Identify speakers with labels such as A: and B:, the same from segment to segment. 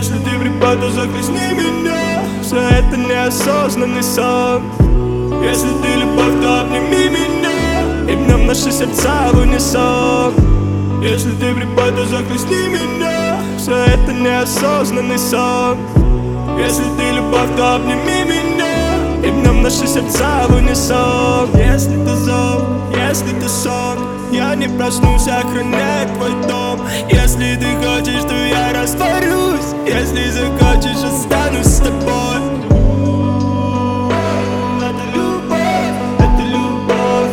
A: Если ты припаду, захлестни меня. Все это неосознанный сон. Если ты любовь, то обними меня, и в нем наши сердца в унисон. Если ты припаду, захлестни меня. Все это неосознанный сон. Если ты любовь, то обними меня, и в нем наши сердца в унисон. Если ты зов, если ты сон, я не проснусь, охраняю твой дом. Если ты хочешь, то я растворюсь. Если захочешь, останусь с тобой. Это любовь, это любовь,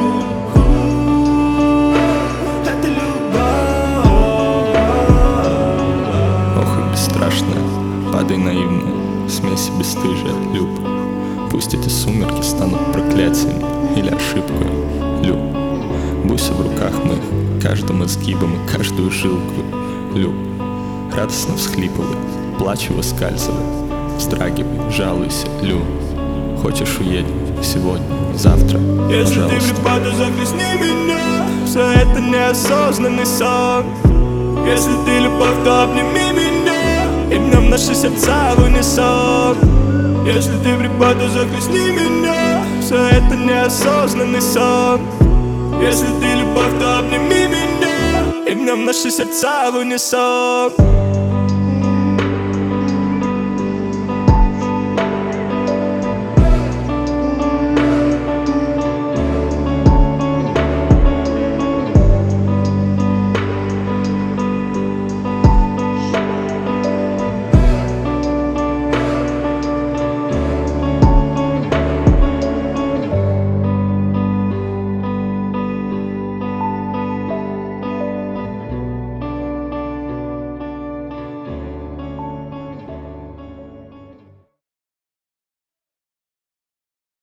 A: это любовь.
B: Ох и бесстрашная, падай наивная, смеси бесстыжая, люб. Пусть эти сумерки станут проклятием или ошибкой, люб. Буйся в руках моих, каждым изгибом и каждую жилку, люб. Радостно всхлипывай, плачу выскальзывай, вздрагивай, жалуйся, люб. Хочешь уедем сегодня, завтра,
A: если
B: пожалуйста.
A: Если ты припаду, захлестни меня. Все это неосознанный сон. Если ты любовь, то обними меня, и в нем наши сердца в унисон. Если ты припаду, захлестни меня. Все это неосознанный сон. Если ты любовь, то обними меня, и в нем наши сердца в унисон.